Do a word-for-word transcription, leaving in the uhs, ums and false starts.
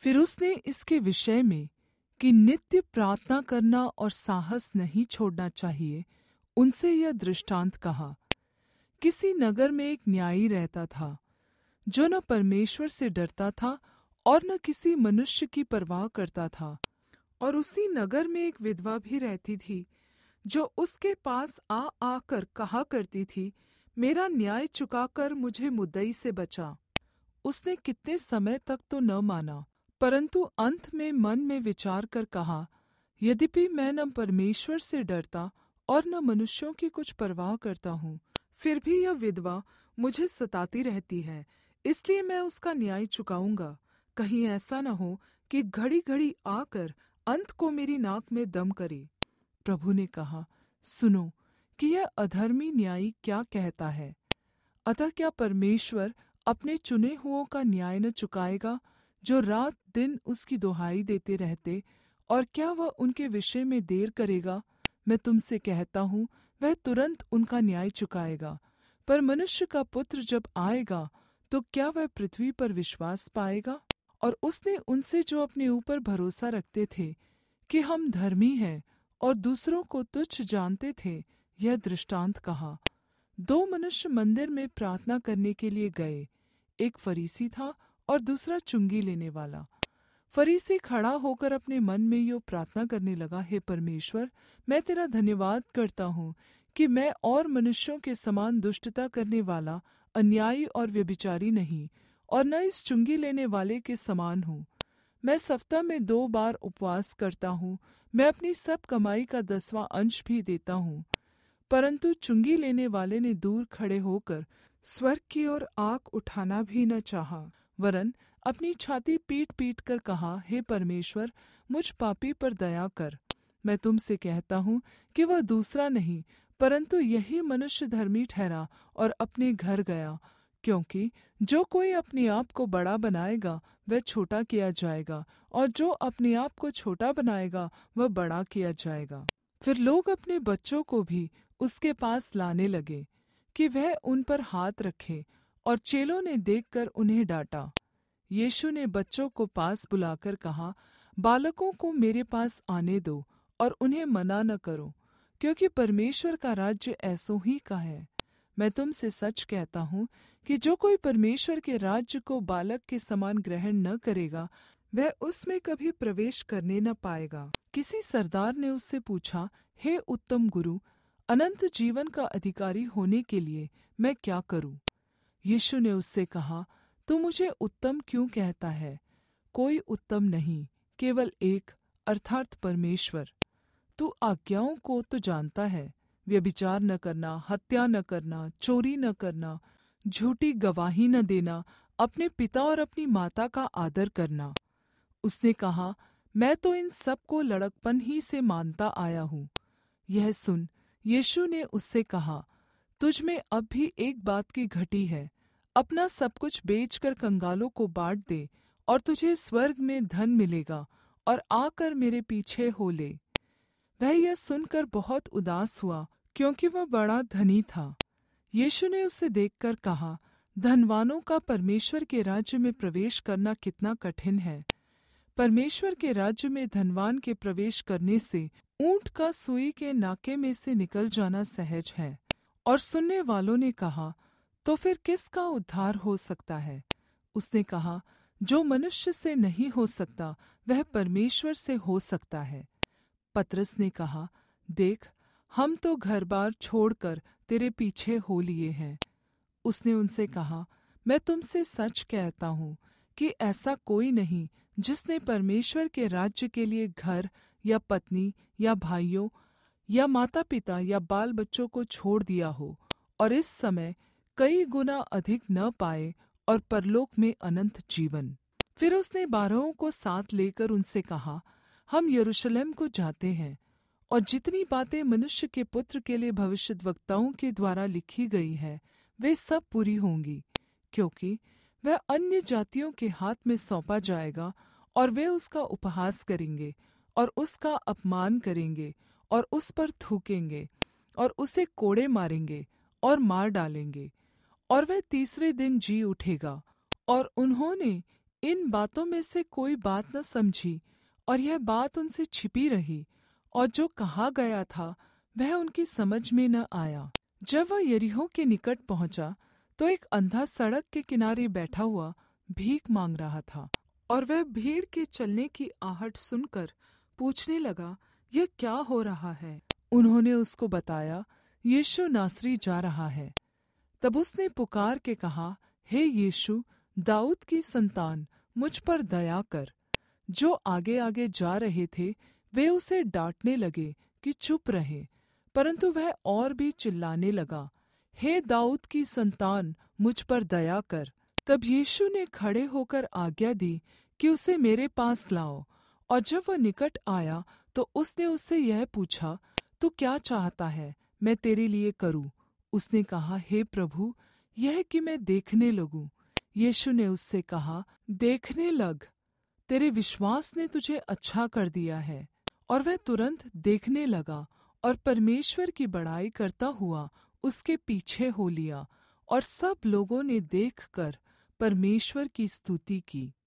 फिर उसने इसके विषय में कि नित्य प्रार्थना करना और साहस नहीं छोड़ना चाहिए, उनसे यह दृष्टांत कहा। किसी नगर में एक न्यायी रहता था, जो न परमेश्वर से डरता था और न किसी मनुष्य की परवाह करता था। और उसी नगर में एक विधवा भी रहती थी, जो उसके पास आ आकर कहा करती थी, मेरा न्याय चुकाकर मुझे मुद्दई से बचा। उसने कितने समय तक तो न माना, परंतु अंत में मन में विचार कर कहा, यद्यपि मैं न परमेश्वर से डरता और न मनुष्यों की कुछ परवाह करता हूँ, फिर भी यह विधवा मुझे सताती रहती है, इसलिए मैं उसका न्याय चुकाऊंगा। कहीं ऐसा न हो कि घड़ी घड़ी आकर अंत को मेरी नाक में दम करे। प्रभु ने कहा, सुनो कि यह अधर्मी न्यायी क्या कहता है। अतः क्या परमेश्वर अपने चुने हुओं का न्याय न चुकाएगा, जो रात दिन उसकी दुहाई देते रहते, और क्या वह उनके विषय में देर करेगा? मैं तुमसे कहता हूँ, वह तुरंत उनका न्याय चुकाएगा। पर मनुष्य का पुत्र जब आएगा, तो क्या वह पृथ्वी पर विश्वास पाएगा? और उसने उनसे जो अपने ऊपर भरोसा रखते थे कि हम धर्मी हैं और दूसरों को तुच्छ जानते थे, यह दृष्टांत कहा। दो मनुष्य मंदिर में प्रार्थना करने के लिए गए, एक फरीसी था और दूसरा चुंगी लेने वाला। फरीसी खड़ा होकर अपने मन में यूँ प्रार्थना करने लगा, हे परमेश्वर, मैं तेरा धन्यवाद करता हूँ कि मैं और मनुष्यों के समान दुष्टता करने वाला, अन्यायी और व्यभिचारी नहीं, और न इस चुंगी लेने वाले के समान हूँ। मैं सप्ताह में दो बार उपवास करता हूँ, मैं अपनी सब कमाई का दसवां अंश भी देता हूँ। परंतु चुंगी लेने वाले ने दूर खड़े होकर स्वर्ग की ओर आँख उठाना भी न चाहा, वरन अपनी छाती पीट पीट कर कहा, हे परमेश्वर, मुझ पापी पर दया कर। मैं तुमसे कहता हूँ कि वह दूसरा नहीं, परंतु यही मनुष्य धर्मी ठहरा और अपने घर गया। क्योंकि जो कोई अपने आप को बड़ा बनाएगा, वह छोटा किया जाएगा, और जो अपने आप को छोटा बनाएगा, वह बड़ा किया जाएगा। फिर लोग अपने बच्चों को भी उसके पास लाने लगे कि वह उन पर हाथ रखे, और चेलों ने देखकर उन्हें डांटा। यीशु ने बच्चों को पास बुलाकर कहा, बालकों को मेरे पास आने दो और उन्हें मना न करो, क्योंकि परमेश्वर का राज्य ऐसों ही का है। मैं तुमसे सच कहता हूँ कि जो कोई परमेश्वर के राज्य को बालक के समान ग्रहण न करेगा, वह उसमें कभी प्रवेश करने न पाएगा। किसी सरदार ने उससे पूछा, हे उत्तम गुरु, अनंत जीवन का अधिकारी होने के लिए मैं क्या करूँ? यीशु ने उससे कहा, तू मुझे उत्तम क्यों कहता है? कोई उत्तम नहीं, केवल एक, अर्थात परमेश्वर। तू आज्ञाओं को तो जानता है, व्यभिचार न करना, हत्या न करना, चोरी न करना, झूठी गवाही न देना, अपने पिता और अपनी माता का आदर करना। उसने कहा, मैं तो इन सब को लड़कपन ही से मानता आया हूँ। यह सुन, यीशु ने उससे कहा, तुझ में अब भी एक बात की घटी है। अपना सब कुछ बेचकर कंगालों को बाँट दे, और तुझे स्वर्ग में धन मिलेगा, और आकर मेरे पीछे हो ले। वह यह सुनकर बहुत उदास हुआ, क्योंकि वह बड़ा धनी था। यीशु ने उसे देखकर कहा, धनवानों का परमेश्वर के राज्य में प्रवेश करना कितना कठिन है। परमेश्वर के राज्य में धनवान के प्रवेश करने से ऊँट का सुई के नाके में से निकल जाना सहज है। और सुनने वालों ने कहा, तो फिर किसका उद्धार हो सकता है? उसने कहा, जो मनुष्य से नहीं हो सकता, वह परमेश्वर से हो सकता है। पतरस ने कहा, देख, हम तो घर-बार छोड़कर तेरे पीछे हो लिए हैं। उसने उनसे कहा, मैं तुमसे सच कहता हूँ कि ऐसा कोई नहीं जिसने परमेश्वर के राज्य के लिए घर या पत्नी या भाइयों या माता-पिता या बाल बच्चों को छोड़ दिया हो, और इस समय कई गुना अधिक न पाए और परलोक में अनंत जीवन। फिर उसने बारहों को साथ लेकर उनसे कहा, हम यरूशलेम को जाते हैं, और जितनी बातें मनुष्य के पुत्र के लिए भविष्यद्वक्ताओं के द्वारा लिखी गई है, वे सब पूरी होंगी। क्योंकि वह अन्य जातियों के हाथ में सौंपा जाएगा, और वे उसका उपहास करेंगे और उसका अपमान करेंगे और उस पर थूकेंगे और उसे कोड़े मारेंगे और मार डालेंगे, और वह तीसरे दिन जी उठेगा। और उन्होंने इन बातों में से कोई बात न समझी और यह बात उनसे छिपी रही, और जो कहा गया था वह उनकी समझ में न आया। जब वह यरीहो के निकट पहुँचा तो एक अंधा सड़क के किनारे बैठा हुआ भीख मांग रहा था, और वह भीड़ के चलने की आहट सुनकर पूछने लगा, यह क्या हो रहा है? उन्होंने उसको बताया, यीशु नासरी जा रहा है। तब उसने पुकार के कहा, हे यीशु, दाऊद की संतान, मुझ पर दया कर। जो आगे आगे जा रहे थे वे उसे डांटने लगे कि चुप रहे, परंतु वह और भी चिल्लाने लगा, हे दाऊद की संतान, मुझ पर दया कर। तब यीशु ने खड़े होकर आज्ञा दी कि उसे मेरे पास लाओ, और जब वह निकट आया तो उसने उससे यह पूछा, तू क्या चाहता है मैं तेरे लिए करूँ? उसने कहा, हे प्रभु, यह कि मैं देखने लगूँ। यीशु ने उससे कहा, देखने लग, तेरे विश्वास ने तुझे अच्छा कर दिया है। और वह तुरंत देखने लगा और परमेश्वर की बड़ाई करता हुआ उसके पीछे हो लिया, और सब लोगों ने देखकर परमेश्वर की स्तुति की।